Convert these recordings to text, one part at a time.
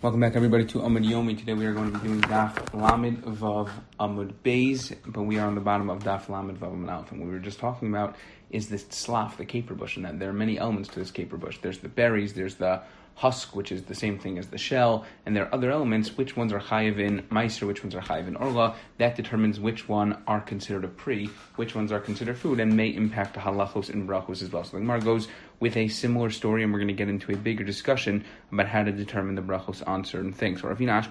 Welcome back, everybody, to Amud Yomi. Today we are going to be doing Daf Lamed Vav Amud Beis, but we are on the bottom of Daf Lamed Vav Amud Aleph. And what we were just talking about is this slaf, the caper bush, and that there are many elements to this caper bush. There's the berries, there's the husk, which is the same thing as the shell, and there are other elements. Which ones are chayiv in meiser, which ones are chayiv in orla? That determines which one are considered a pri, which ones are considered food, and may impact the halachos and brachos as well. So the Gemara goes with a similar story, and we're going to get into a bigger discussion about how to determine the brachos on certain things. So Ravina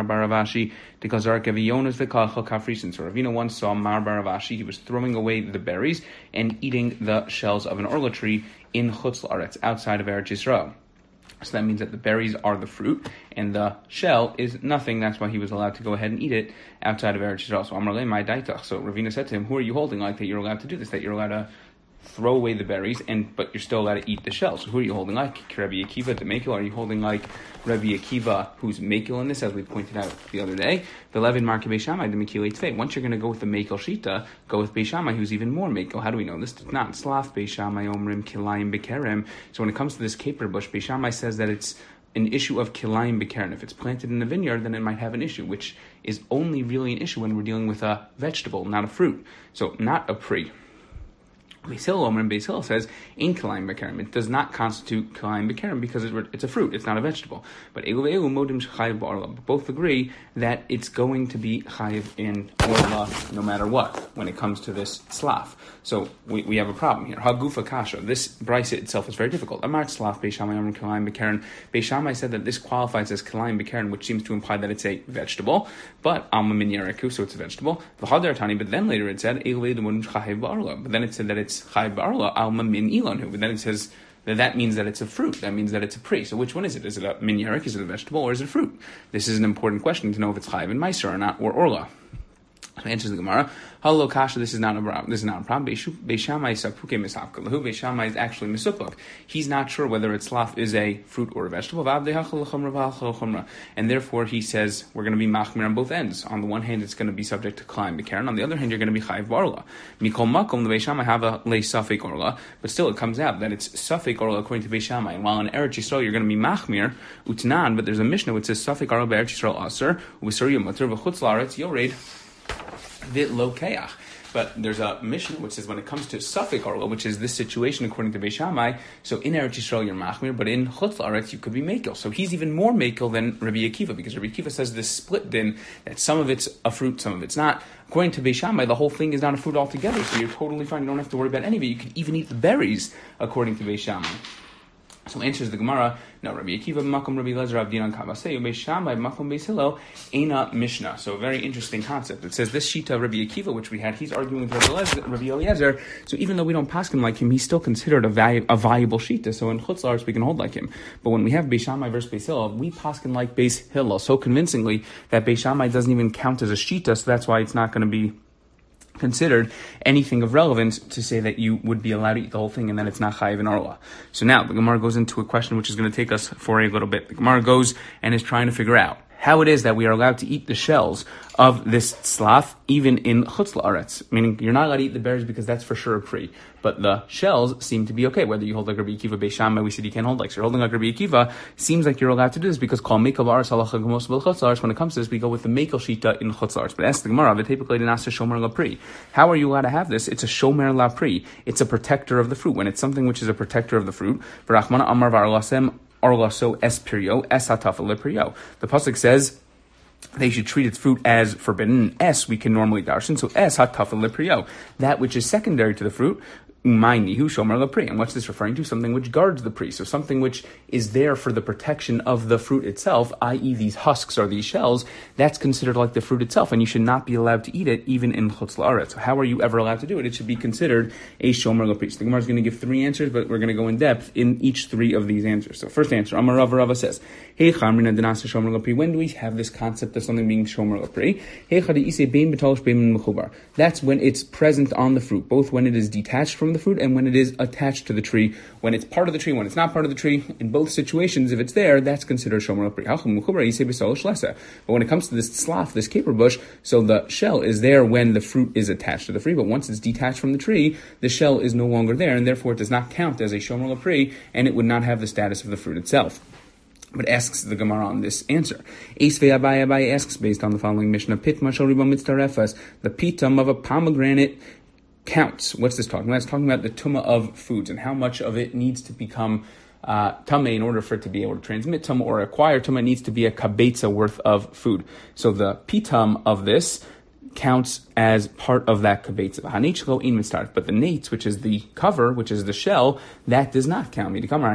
once saw Mar Baravashi. He was throwing away the berries and eating the shells of an orla tree in Chutz La'aretz, outside of Eretz Yisrael. So that means that the berries are the fruit, and the shell is nothing. That's why he was allowed to go ahead and eat it outside of Eretz Yisrael. So Amar le my daitach. So Ravina said to him, "Who are you holding like that? You're allowed to do this. That you're allowed to throw away the berries, but you're still allowed to eat the shells. So who are you holding like? Rabbi Akiva the Mekil? Are you holding like Rabbi Akiva, who's Mekil in this, as we pointed out the other day? The Levin Marke Beishamai the Mekil Eitzvei. Once you're going to go with the Mekil Shita, go with Beishamai, who's even more Mekil. How do we know this? It's not Slaf Beishamai Omrim Kilayim Bekerem. So when it comes to this caper bush, Beishamai says that it's an issue of kilayim b'keren. If it's planted in a vineyard, then it might have an issue, which is only really an issue when we're dealing with a vegetable, not a fruit. So not a pri. Beis Hillel says, in kilayim b'kerem. It does not constitute kilayim b'kerem because it's a fruit, it's not a vegetable. But both agree that it's going to be chayiv in orla no matter what when it comes to this slaf. So we have a problem here. Hagufa kasha. This brisa itself is very difficult. Amar slaf beishamai amar kilayim b'keren. Beishamai said that this qualifies as kilayim b'keren, which seems to imply that it's a vegetable, but alma min yareku, so it's a vegetable. V'hadar tani, but then later it said but then it said that it's chayiv b'arla alma min ilanu. But then it says that means that it's a fruit. That means that it's a pri. So which one is it? Is it a min yarek? Is it a vegetable? Or is it a fruit? This is an important question to know if it's chayiv in meiser or not, or orla. So answers the Gemara, Hello kasha, this is not a problem. Beishamai sapuke misapka. Lahu Beishamai is actually misupuk. He's not sure whether its slaf is a fruit or a vegetable. And therefore he says we're going to be machmir on both ends. On the one hand, it's going to be subject to kilayim b'keren. On the other hand, you're going to be chayiv b'orla. Mikol makom, the Beishamai have a le safek orla, but still it comes out that it's safek orla according to Beishamai. And while in Eretz Yisrael you're going to be machmir utnan, but there's a mishnah which says safek orla be'Eretz Yisrael aser u'sur yamater v'chutz la'aretz yored. But there's a mishnah which says when it comes to safek orla, which is this situation according to Beishamai, so in Eretz Yisrael you're machmir, but in Chutz La'aretz you could be mekel. So he's even more mekel than Rabbi Akiva, because Rabbi Akiva says this split din, that some of it's a fruit, some of it's not. According to Beishamai, the whole thing is not a fruit altogether, so you're totally fine. You don't have to worry about any of it. You can even eat the berries according to Beishamai. So answers the Gemara, no, Rabbi Akiva makom Rabbi Eliezer avdinan kavasei Beishamai makom Beis Hillel eina mishnah. So a very interesting concept. It says this shita of Rabbi Akiva, which we had, he's arguing with Rabbi Eliezer. So even though we don't paskin like him, he's still considered a viable shita. So in Chutz La'aretz we can hold like him. But when we have Beishamai versus Beis Hillel, we paskin like Beis Hillel so convincingly that Beishamai doesn't even count as a shita. So that's why it's not going to be considered anything of relevance to say that you would be allowed to eat the whole thing and then it's not chayiv in orla. So now the Gemara goes into a question which is going to take us for a little bit. The Gemara goes and is trying to figure out how it is that we are allowed to eat the shells of this slaf even in Chutz La'aretz. Meaning you're not allowed to eat the berries because that's for sure a pri. But the shells seem to be okay. Whether you hold like Rabbi Akiva Beishamai, we said you can't hold like. So you're holding like Rabbi Akiva, seems like you're allowed to do this because Kol Mekel Ba'aretz Halacha Gemos B'Chutz La'aretz. When it comes to this, we go with the Mekel Shita in Chutz La'aretz. But ask the Gemara, V'tepikle Denasa Shomer LaPri. How are you allowed to have this? It's a Shomer LaPri. It's a protector of the fruit. When it's something which is a protector of the fruit, V'rachmana Amar V'arlasem Arlaso Es Pirio Es Hatafa LePrio. The pasuk says they should treat its fruit as forbidden. S we can normally darshan, so S hatafa lepriyo, that which is secondary to the fruit. And what's this referring to? Something which guards the pri. So something which is there for the protection of the fruit itself, i.e. these husks or these shells, that's considered like the fruit itself, and you should not be allowed to eat it even in Chutz La'aretz. So how are you ever allowed to do it? It should be considered a shomer l'pri. So the Gemara is going to give three answers, but we're going to go in depth in each three of these answers. So first answer, Amar Rava says, Hey Chamrina Denasa Shomer l'pri. When do we have this concept of something being shomer l'pri? Hey Chadi Isei Bein B'talosh Bein Mechubar. That's when it's present on the fruit, both when it is detached from the fruit and when it is attached to the tree, when it's part of the tree, when it's not part of the tree. In both situations, if it's there, that's considered shomer l'pri. But when it comes to this slaf, this caper bush, so the shell is there when the fruit is attached to the tree, but once it's detached from the tree, the shell is no longer there, and therefore it does not count as a shomer l'pri, and it would not have the status of the fruit itself. but asks the Gemara on this answer. Esvei Abaye asks based on the following Mishnah: Pitma shel riba mitztarefas, the pitum of a pomegranate counts. What's this talking about? It's talking about the tumah of foods and how much of it needs to become tameh in order for it to be able to transmit tumah or acquire tumah. Needs to be a kabetza worth of food. So the pitum of this counts as part of that kabetza. But the nates, which is the cover, which is the shell, that does not count.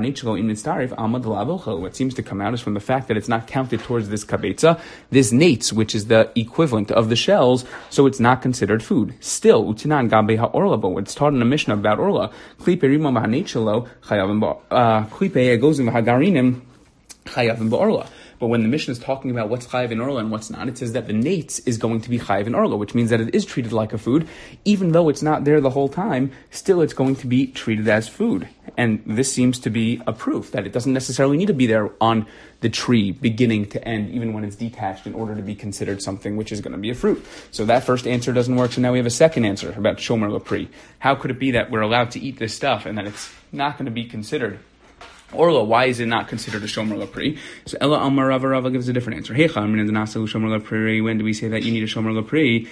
What seems to come out is from the fact that it's not counted towards this kabetza, this nates, which is the equivalent of the shells, so it's not considered food. Still, utinan gabe ha'orla, but what's taught in a Mishnah about orla, klipe rimam ha'netshelo chayavim klipe egozim ha'garinim chayavim ba'orla. But when the Mishnah is talking about what's chayav in orla and what's not, it says that the nates is going to be chayav in orla, which means that it is treated like a food. Even though it's not there the whole time, still it's going to be treated as food. And this seems to be a proof that it doesn't necessarily need to be there on the tree, beginning to end, even when it's detached, in order to be considered something which is going to be a fruit. So that first answer doesn't work, so now we have a second answer about shomer lapri. How could it be that we're allowed to eat this stuff and that it's not going to be considered orla? Why is it not considered a shomer lapri? So Ella Amar Rava gives a different answer. When do we say that you need a shomer lapri?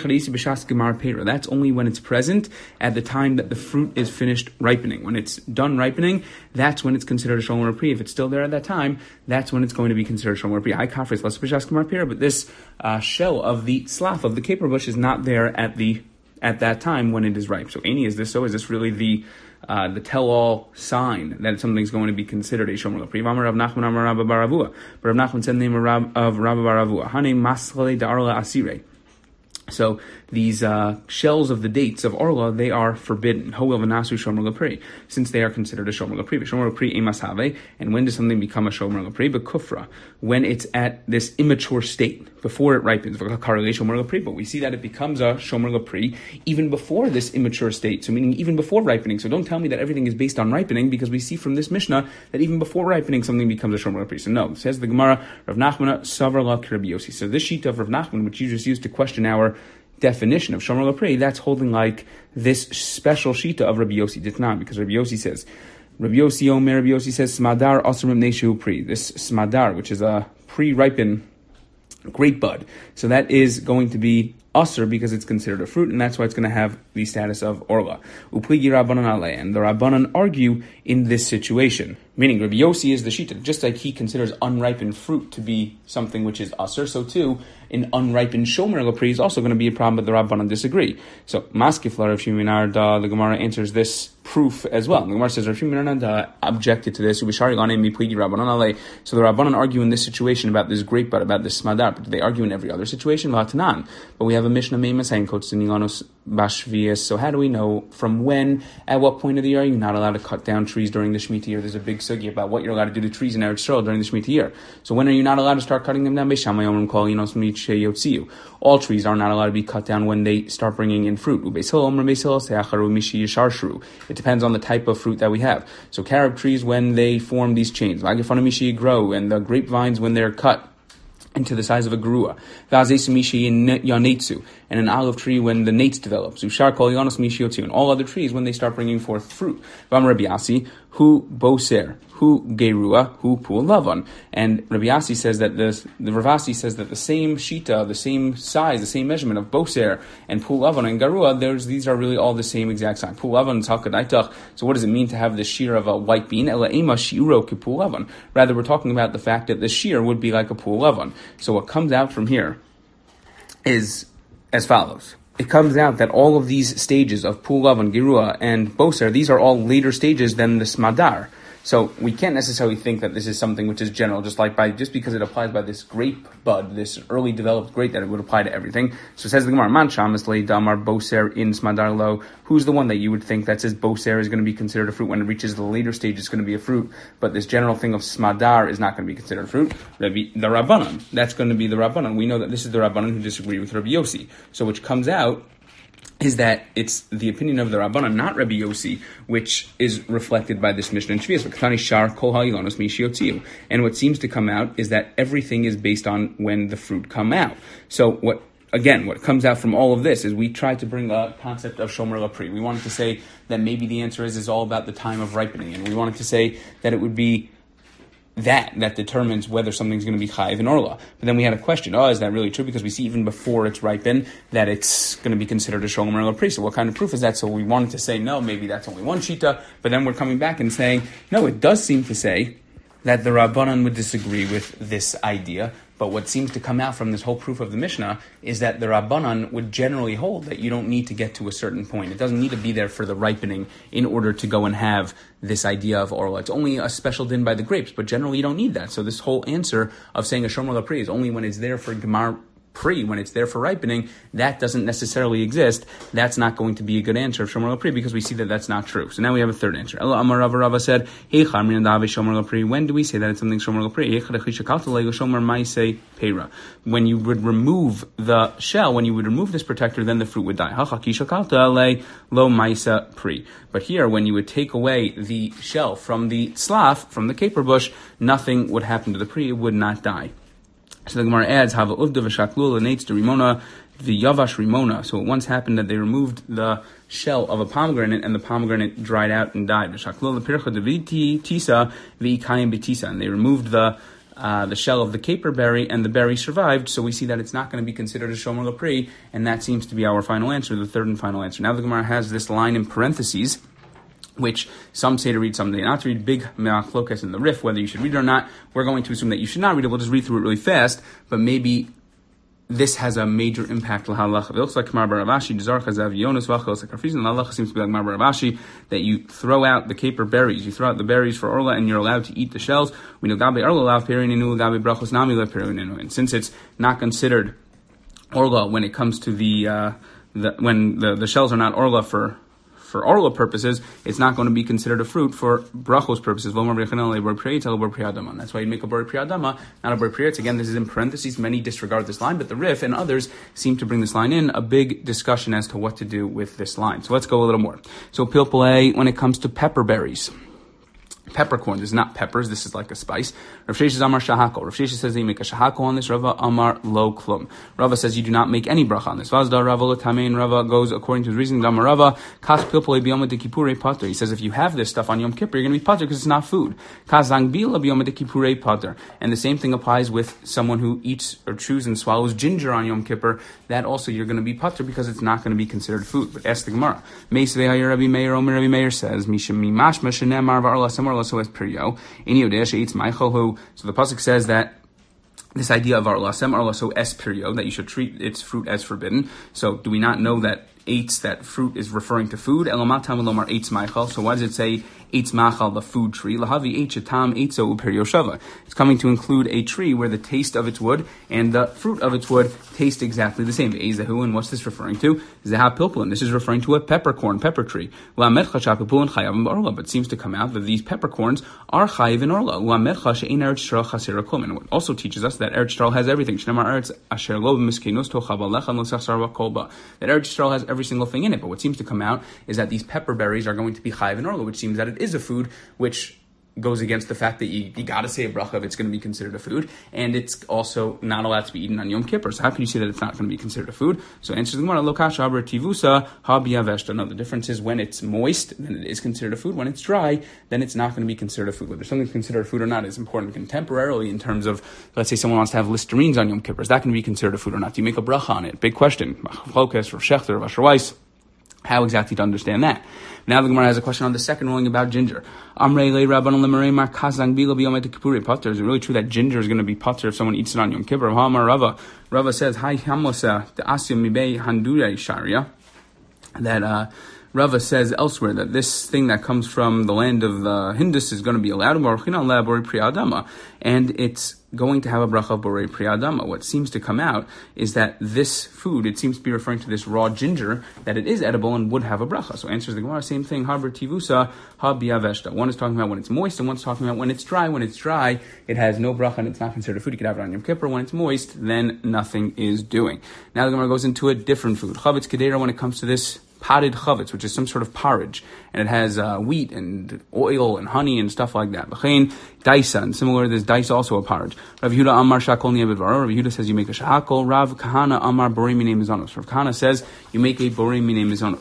That's only when it's present at the time that the fruit is finished ripening. When it's done ripening, that's when it's considered a shomer lapri. If it's still there at that time, that's when it's going to be considered a shomer lapri. But this shell of the slaf of the caper bush is not there at that time when it is ripe. So Aini, is this so? Is this really the tell-all sign that something's going to be considered a shomer lapri? Rav Nachman Amar Rabba bar Avua. But Rav Nachman said the name of Rabba bar Avua. Hane maschale da'arla asire. So these shells of the dates of orla, they are forbidden. Hoel v'nasu shomer lapri, since they are considered a shomer lapri. Shomer lapri emas have. And when does something become a shomer lapri? But kufra, when it's at this immature state, before it ripens. But we see that it becomes a shomer lapri even before this immature state. So meaning even before ripening. So don't tell me that everything is based on ripening, because we see from this Mishnah that even before ripening something becomes a shomer lapri. So no, says the Gemara, Rav Nachman savar la Rabbi Yossi. So this sheet of Rav Nachman, which you just used to question our definition of shomer lapri, that's holding like this special shita of Rabbi Yossi did not, because Rabbi Yossi says, Rabbi Yossi says smadar asrim neshu pri. This smadar, which is a pre-ripened grape bud, so that is going to be usr because it's considered a fruit, and that's why it's going to have the status of orla. Upligi Rabbanan ale, and the Rabbanan argue in this situation. Meaning, Rabbi Yossi is the shita. Just like he considers unripened fruit to be something which is usr, so too, an unripened shomer lapri is also going to be a problem, but the Rabbanan disagree. So, Maskif la Rav Shimon bar Narda, the Gemara answers this proof as well. The Gemara says Rav Shimon bar Narda objected to this. So the Rabbanan argue in this situation about this grape bud, about this smadar, but do they argue in every other situation? But we have a Mishnah Meimas saying Bashvias. So how do we know from when, at what point of the year are you not allowed to cut down trees during the Shemitah year? There's a big sugi about what you're allowed to do to trees in Eretz Yisrael during the Shemitah year. So when are you not allowed to start cutting them down? All trees are not allowed to be cut down when they start bringing in fruit. It depends on the type of fruit that we have. So carob trees, when they form these chains, grow, and the grapevines when they're cut into the size of a grua, and an olive tree when the nates develop, and all other trees when they start bringing forth fruit. Hu boser, hu gerua, hu pul lavan. And Rabbi Yassi says that the Ravasi says that the same shita, the same size, the same measurement of boser and pul lavan and garua, these are really all the same exact size. Pul lavan is hakadaitach. So what does it mean to have the shear of a white bean? Ela ema shiuro ki pul lavan. Rather, we're talking about the fact that the shear would be like a pul lavan. So what comes out from here is as follows. It comes out that all of these stages of Pul Lavan, Gerua, and Boser, these are all later stages than the Smadar. So we can't necessarily think that this is something which is general, just because it applies by this grape bud, this early developed grape, that it would apply to everything. So it says the Gemara, Man Shamas Le Damar Boser in Smadar Lo. Who's the one that you would think that says Boser is going to be considered a fruit when it reaches the later stage? It's going to be a fruit, but this general thing of Smadar is not going to be considered a fruit. The Rabbanan, that's going to be the Rabbanan. We know that this is the Rabbanan who disagree with Rabbi Yossi. So which comes out is that it's the opinion of the Rabbanan, not Rabbi Yossi, which is reflected by this Mishnah in Shvias. And what seems to come out is that everything is based on when the fruit come out. So what comes out from all of this is we try to bring a concept of Shomer Lapri. We wanted to say that maybe the answer is all about the time of ripening, and we wanted to say that it would be that determines whether something's going to be chayiv in orla. But then we had a question, is that really true? Because we see even before it's ripened that it's going to be considered a sholem or a pri. So what kind of proof is that? So we wanted to say, no, maybe that's only one shita, but then we're coming back and saying, no, it does seem to say that the Rabbanan would disagree with this idea. But what seems to come out from this whole proof of the Mishnah is that the Rabbanan would generally hold that you don't need to get to a certain point. It doesn't need to be there for the ripening in order to go and have this idea of orla. It's only a special din by the grapes, but generally you don't need that. So this whole answer of saying a shomer lapri is only when it's there for gemar pri, when it's there for ripening, that doesn't necessarily exist. That's not going to be a good answer of shomer lapri because we see that that's not true. So now we have a third answer. Ela Amar Rava said, "Hey Charmin and Dave shomer lapri." When do we say that it's something shomer lapri? When you would remove the shell, when you would remove this protector, then the fruit would die. Lo maisa pri. But here, when you would take away the shell from the slaf, from the caper bush, nothing would happen to the pri. It would not die. So the Gemara adds, Hava uvda v'shaklul l'neitz de rimona v'yavash rimona. So it once happened that they removed the shell of a pomegranate and the pomegranate dried out and died. V'shaklul l'pircha deviti tisa v'ikayim betisa. And they removed the shell of the caper berry and the berry survived. So we see that it's not going to be considered a shomer lapri, and that seems to be our final answer, the third and final answer. Now the Gemara has this line in parentheses, which some say to read, some say not to read. Big machlokas in the Rif, whether you should read it or not. We're going to assume that you should not read it. We'll just read through it really fast, but maybe this has a major impact on halacha. It looks like Kamar Bar Avashi, Dezar Chazav Yonos Vachos Akarfizin. Halacha seems to be like Kamar Bar Avashi, that you throw out the caper berries. You throw out the berries for orla, and you're allowed to eat the shells. We know Gabe Orla Lav Perininu, Gabe Brachos Nami Lav Perininu. And since it's not considered orla when it comes to when the shells are not orla for orla purposes, it's not going to be considered a fruit for brachos purposes. That's why you make a bori priyadama, not a bori priyatz. Again, this is in parentheses. Many disregard this line, but the Rif and others seem to bring this line in. A big discussion as to what to do with this line. So let's go a little more. So pilpulei, when it comes to pepper berries. Peppercorn, this is not peppers, this is like a spice. Rav Sheshes Amar Shahako. Rav Sheshes says that you make a Shahako on this. Rava Amar Lo Klum. Rava says you do not make any bracha on this. Vazda Rava L'Tamein. Rava goes according to his reasoning. Damar Rava Kas Pilpulei B'Yom Kippurei Pater. He says if you have this stuff on Yom Kippur, you're going to be pater because it's not food. Kas Zangbila B'Yom Kippurei Pater. And the same thing applies with someone who eats or chews and swallows ginger on Yom Kippur. That also you're going to be pater because it's not going to be considered food. But ask the Gemara. Meisvei Hayir Rabbi Meir Omer Rabbi Meir says Misham Mimashma Shenemar V'Arla Samar so as Priyo. So the pasuk says that this idea of arlasem, so es perio, that you should treat its fruit as forbidden. So do we not know that eitz, that fruit, is referring to food? Elomatam elomar eitz maichal. So why does it say eitz machal, the food tree? Lahavi eitz etam eitzo uperio shava. It's coming to include a tree where the taste of its wood and the fruit of its wood taste exactly the same. Ezehu, and what's this referring to? Zeha pilpulin. This is referring to a pepper tree. Lametcha shapilpulin chayav orla. But it seems to come out that these peppercorns are chayiv in orla. Lametcha she'ein eretz yisrael chaser klum. And it also teaches us that Eretz Yisrael has everything. Shnemar eretz asher lo b'miskenos tocha b'lechan l'sachsar v'kolba. That Eretz Yisrael has every single thing in it. But what seems to come out is that these pepper berries are going to be chayiv in orla, which seems that it is a food, which goes against the fact that you got to say a bracha if it's going to be considered a food, and it's also not allowed to be eaten on Yom Kippur. So how can you say that it's not going to be considered a food? So answers the Gemara, lo kasha aber tivusa ha biyaveshta. No, the difference is when it's moist, then it is considered a food. When it's dry, then it's not going to be considered a food. Whether something's considered a food or not is important contemporarily in terms of, let's say someone wants to have Listerines on Yom Kippur. Is that going to be considered a food or not? Do you make a bracha on it? Big question. Machlokas, Rav Shechter, Rav Asher Weiss. How exactly to understand that? Now the Gemara has a question on the second ruling about ginger. Is it really true that ginger is going to be pater if someone eats it on Yom Kippur? Rava says, that Rava says elsewhere that this thing that comes from the land of the Hindus is going to be allowed, and it's going to have a bracha borei priyadama. What seems to come out is that this food, it seems to be referring to this raw ginger, that it is edible and would have a bracha. So answers the Gemara, same thing, haber tivusa ha biyaveshta. One is talking about when it's moist, and one's talking about when it's dry. When it's dry, it has no bracha and it's not considered a food. You could have it on Yom Kippur. When it's moist, then nothing is doing. Now the Gemara goes into a different food. Chavetz kedera, when it comes to this potted chavetz, which is some sort of porridge, and it has wheat and oil and honey and stuff like that. B'chein daisa, and similar, there's daisa also a porridge. Rav Yehuda Amar Shakol Niyavidvaro. Rav Yehuda says you make a shahakol. Rav Kahana Amar Borei Minei Mizonos. Rav Kahana says you make a Borei Minei Mizonos.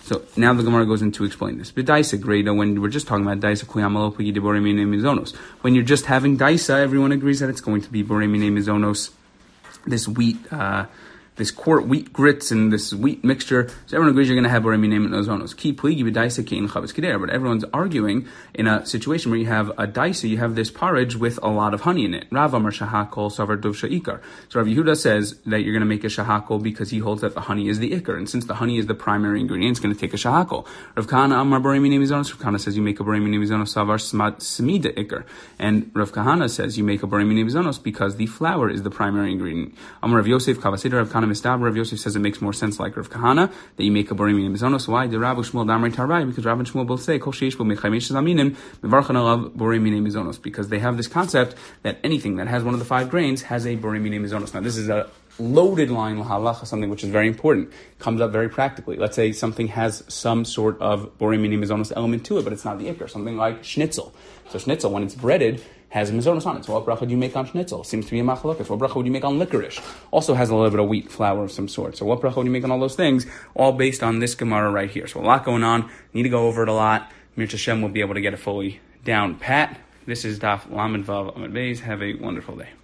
So now the Gemara goes into explain this. But daisa greda, when we're just talking about daisa kuyamalo pigi de borei minei mizonos. When you're just having daisa, everyone agrees that it's going to be borei minei mizonos. This wheat, this quart wheat grits and this wheat mixture. So everyone agrees you're going to have borei minei mizonos. Ki pligi b'daisa kein chavetz kedera. But everyone's arguing in a situation where you have a daisa, you have this porridge with a lot of honey in it. Rav Amar shahakol savar dov sha'ikar. So Rav Yehuda says that you're going to make a shahakol because he holds that the honey is the ikar, and since the honey is the primary ingredient, it's going to take a shahakol. Rav Kahana Amar borei minei mizonos. Rav Kahana says you make a borei minei mizonos savar smida ikar, and Rav Kahana says you make a borei minei mizonos because the flour is the primary ingredient. Amar Rav Yosef Kavasidar Rav Kahana Mistab. Rav Yosef says it makes more sense like Rav Kahana that you make a borei minei mizonos. Why? The Rav Shmuel Damrei Tarai, because Rav and Shmuel both say kol sheish bo mechaimesh zaminim mevarchan alav borei minei mizonos, because they have this concept that anything that has one of the 5 grains has a borei minei mizonos. Now this is a loaded line lahalacha, something which is very important, comes up very practically. Let's say something has some sort of borei minei mizonos element to it, but it's not the ikar. Something like schnitzel. So schnitzel, when it's breaded, has mizonos on it. So what bracha do you make on schnitzel? Seems to be a machlokas. What bracha would you make on licorice? Also has a little bit of wheat flour of some sort. So what bracha would you make on all those things? All based on this Gemara right here. So a lot going on. Need to go over it a lot. Mir Hashem will be able to get it fully down pat. This is Daf Lamed Vav Amud Beis. Have a wonderful day.